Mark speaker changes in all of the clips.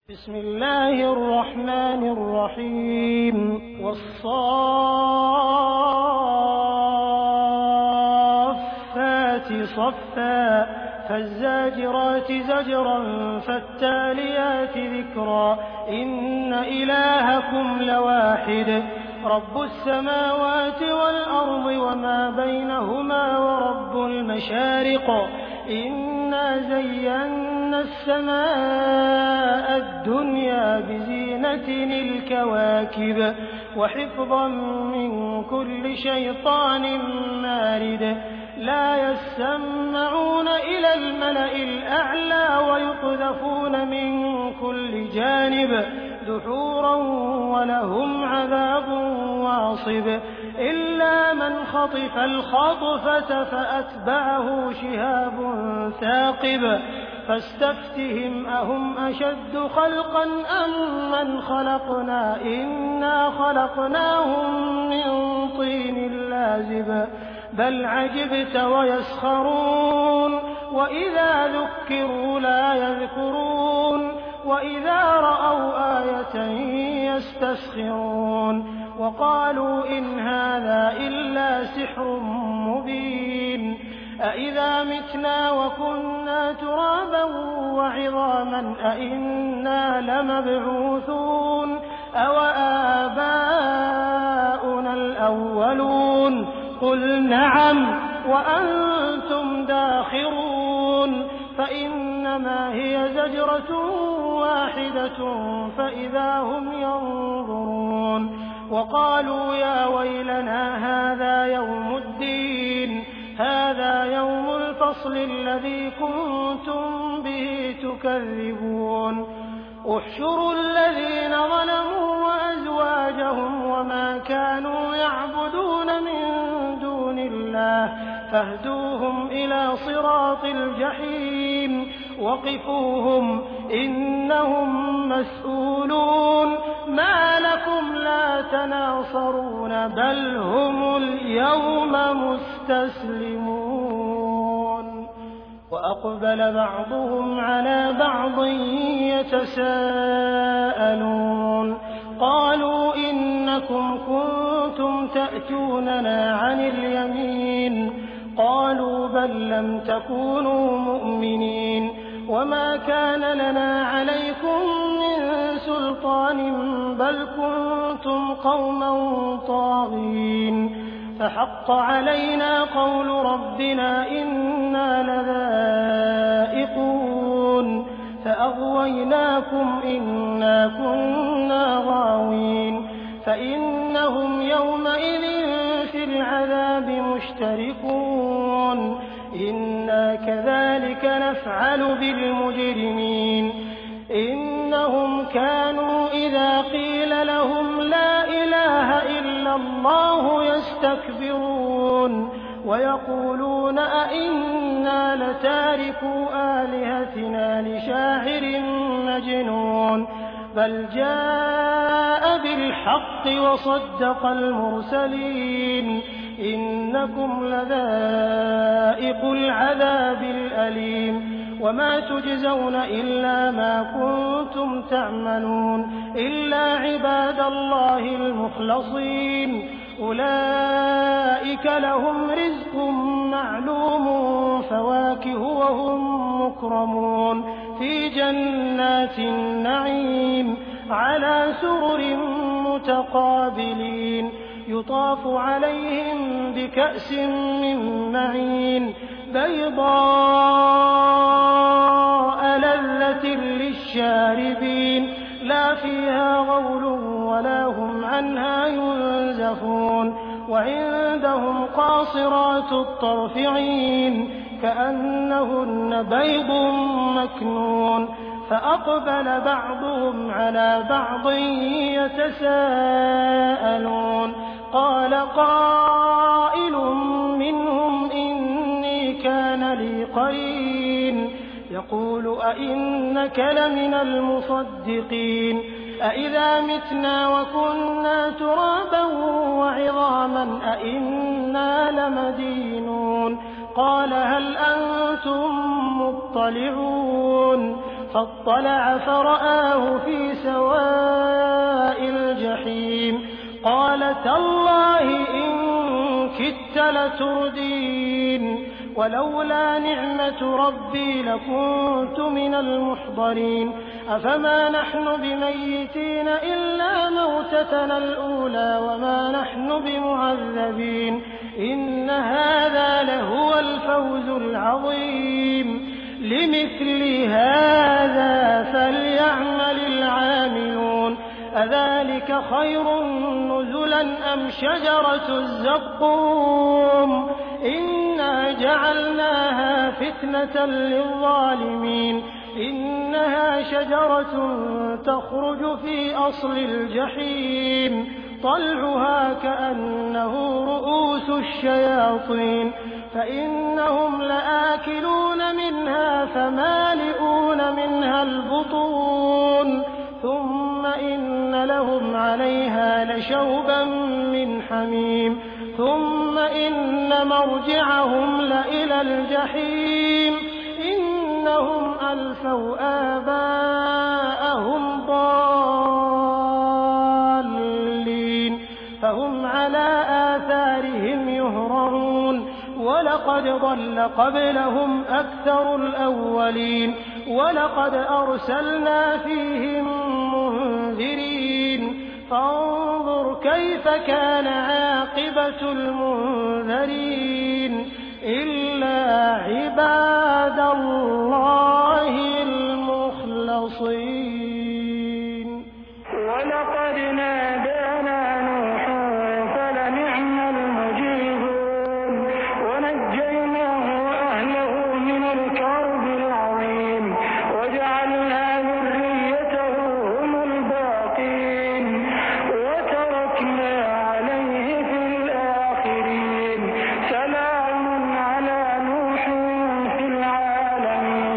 Speaker 1: بسم الله الرحمن الرحيم والصافات صفا فالزاجرات زجرا فالتاليات ذكرا إن إلهكم لواحد رب السماوات والأرض وما بينهما ورب المشارق إنا زينا السماء الدنيا بزينة الكواكب وحفظا من كل شيطان مارد لا يسمعون إلى الملأ الأعلى ويقذفون من كل جانب دحورا ولهم عذاب واصب إلا من خطف الخطفة فأتبعه شهاب ثاقب فاستفتهم أهم أشد خلقا أم من خلقنا إنا خلقناهم من طين لازب بل عجبت ويسخرون وإذا ذكروا لا يذكرون وإذا رأوا آية يستسخرون وقالوا إن هذا إلا سحر مبين أإذا متنا وكنا ترابا وعظاما أإنا لمبعوثون أوآباؤنا الأولون قل نعم وأنتم داخرون فإنما هي زجرة واحدة فإذا هم ينظرون وقالوا يا ويلنا هذا يوم الدين هذا يوم الفصل الذي كنتم به تكذبون احشروا الذين ظلموا وأزواجهم وما كانوا يعبدون من دون الله فاهدوهم إلى صراط الجحيم وقفوهم إنهم مسؤولون ما لكم لا تناصرون بل هم اليوم مستسلمون وأقبل بعضهم على بعض يتساءلون قالوا إنكم كنتم تأتوننا عن اليمين قالوا بل لم تكونوا مؤمنين وما كان لنا عليكم من سلطان بل كنتم قوما طاغين فحق علينا قول ربنا إنا لذائقون فأغويناكم إنا كنا غاوين فإنهم يومئذ في العذاب مشتركون إنا كذلك نفعل بالمجرمين إنهم كانوا إذا قيل لهم لا إله إلا الله يستكبرون ويقولون أئنا لتاركو آلهتنا لشاعر مجنون بل جاء بالحق وصدق المرسلين إنكم لذائقو العذاب الأليم وما تجزون إلا ما كنتم تعملون إلا عباد الله المخلصين أولئك لهم رزق معلوم فواكه وهم مكرمون في جنات النعيم على سرر متقابلين يطاف عليهم بكأس من معين بيضاء لذة للشاربين لا فيها غول ولا هم عنها ينزفون وعندهم قاصرات الطرف عين كأنهن بيض مكنون فأقبل بعضهم على بعض يتساءلون قال قائل منهم إني كان لي قرين يقول أئنك لمن المصدقين أئذا متنا وكنا ترابا وعظاما أئنا لمدينون قال هل أنتم مطلعون فاطلع فرآه في سواء الجحيم قال تالله إن كدت لتردين ولولا نعمة ربي لكنت من المحضرين أفما نحن بميتين إلا موتتنا الأولى وما نحن بمعذبين إن هذا لهو الفوز العظيم لمثل هذا فليعمل العاملون أذلك خير نزلا أم شجرة الزقوم إنا جعلناها فتنة للظالمين إنها شجرة تخرج في أصل الجحيم طلعها كأنه رؤوس الشياطين فإنهم لآكلون منها فمالئون منها البطون ثم إن لهم عليها لشوبا من حميم ثم إن مرجعهم لإلى الجحيم إنهم ألفوا آباءهم ضالين فهم على آثارهم يهرعون ولقد ضل قبلهم أكثر الأولين ولقد أرسلنا فيهم منذرين فانظر كيف كان عاقبة المنذرين إلا عباد الله المخلصين
Speaker 2: ولقد نادانا نوح فلنعم المجيبون ونجيناه وأهله من الكرب العظيم وجعلنا ذريته هم الباقين وتركنا عليه في الآخرين سلام على نوح في العالمين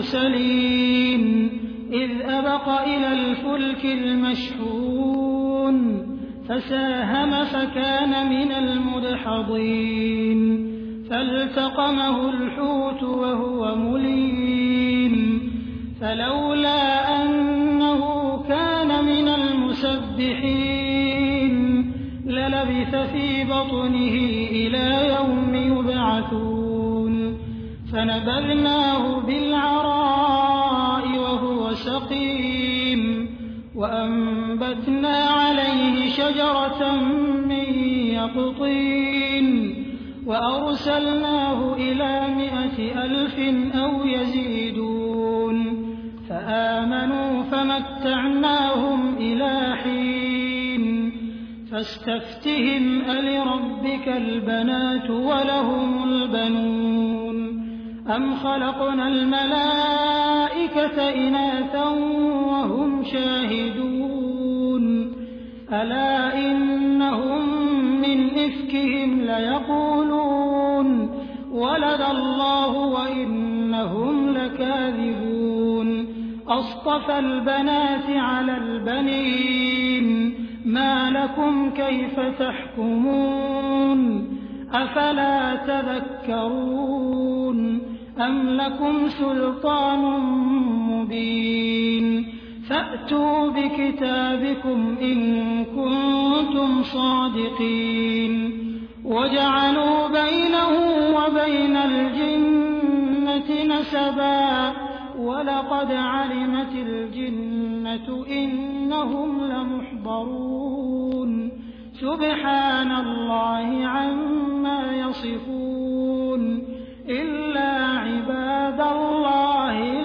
Speaker 3: الْمُرْسَلِينَ إِذْ أَبَقَ إِلَى الْفُلْكِ الْمَشْحُونِ فَسَاهَمَ فَكَانَ مِنَ الْمُدْحَضِينَ فَالْتَقَمَهُ الْحُوتُ وَهُوَ مُلِيمٌ فَلَوْلَا أَنَّهُ كَانَ مِنَ الْمُسَبِّحِينَ لَلَبِثَ فِي بَطْنِهِ إِلَىٰ يَوْمِ يُبْعَثُونَ فَنَبَذْنَاهُ بِالْعَرَاءِ وَهُوَ سَقِيمٌ وَأَنبَتْنَا عَلَيْهِ شَجَرَةً مِّن يَقْطِينٍ وَأَرْسَلْنَاهُ إِلَىٰ 100,000 أَوْ يَزِيدُونَ فَآمَنُوا فَمَتَّعْنَاهُمْ إِلَىٰ حِينٍ فَاسْتَفْتِهِمْ أَلِرَبِّكَ الْبَنَاتُ وَلَهُمُ الْبَنُونَ أَمْ خَلَقْنَا الْمَلَائِكَةَ إِنَاثًا وَهُمْ شَاهِدُونَ أَلَا إِنَّهُم مِّنْ إِفْكِهِمْ لَيَقُولُونَ وَلَدَ اللَّهُ وَإِنَّهُمْ لَكَاذِبُونَ أَصْطَفَى الْبَنَاتِ عَلَى الْبَنِينَ مَا لَكُمْ كَيْفَ تَحْكُمُونَ أَفَلَا تَذَكَّرُونَ أَمْ لَكُمْ سُلْطَانٌ مُّبِينٌ فَأْتُوا بِكِتَابِكُمْ إِن كُنتُمْ صَادِقِينَ وَجَعَلُوا بَيْنَهُ وَبَيْنَ الْجِنَّةِ نَسَبًا وَلَقَدْ عَلِمَتِ الْجِنَّةُ إِنَّهُمْ لَمُحْضَرُونَ سُبْحَانَ اللَّهِ عَمَّا يَصِفُونَ إِلَّا عِبَادَ اللَّهِ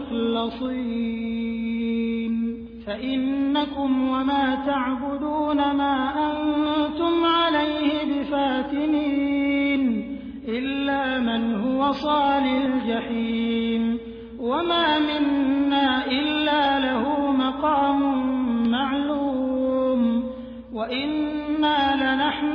Speaker 3: الْمُخْلَصِينَ فَإِنَّكُمْ وَمَا تَعْبُدُونَ مَا أَنتُمْ عَلَيْهِ بِفَاتِنِينَ إِلَّا مَنْ هُوَ صَالِ الْجَحِيمِ وَمَا مِنَّا إِلَّا لَهُ مَقَامٌ مَّعْلُومٌ وَإِنَّا لَنَحْنُ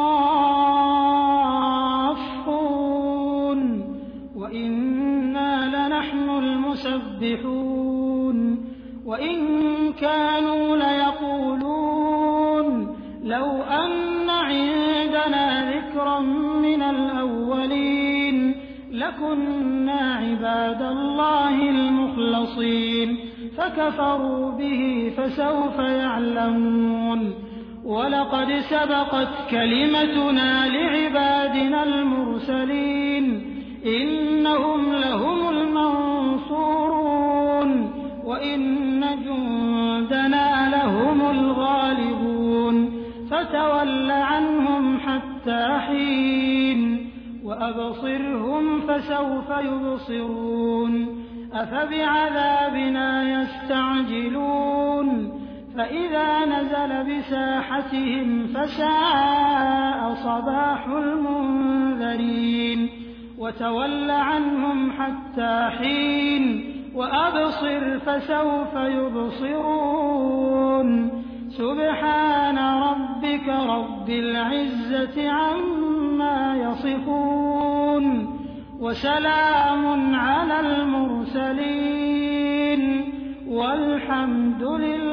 Speaker 3: الصَّافُّونَ وَإِنَّا لَنَحْنُ الْمُسَبِّحُونَ وَإِن كَانُوا لَيَقُولُونَ لَوْ أَنَّ عِندَنَا ذِكْرًا مِّنَ الْأَوَّلِينَ لَكُنَّا عِبَادَ اللَّهِ الْمُخْلَصِينَ فَكَفَرُوا بِهِ فَسَوْفَ يَعْلَمُونَ وَلَقَدْ سَبَقَتْ كَلِمَتُنَا لِعِبَادِنَا الْمُرْسَلِينَ إِنَّهُمْ لَهُمُ الْمَنصُورُونَ وَإِنَّ جُندَنَا لَهُمُ الْغَالِبُونَ فَتَوَلَّ عَنْهُمْ حَتَّىٰ حِينٍ وَأَبْصِرْهُمْ فَسَوْفَ يُبْصِرُونَ أَفَبِعَذَابِنَا يَسْتَعْجِلُونَ فَإِذَا نَزَلَ بِسَاحَتِهِمْ فَسَاءَ صَبَاحُ الْمُنذَرِينَ وَتَوَلَّ عَنْهُمْ حَتَّىٰ حِينٍ وَأَبْصِرْ فَسَوْفَ يُبْصِرُونَ سُبْحَانَ رَبِّكَ رَبِّ الْعِزَّةِ عَمَّا يَصِفُونَ وَسَلَامٌ عَلَى الْمُرْسَلِينَ وَالْحَمْدُ لِلَّهِ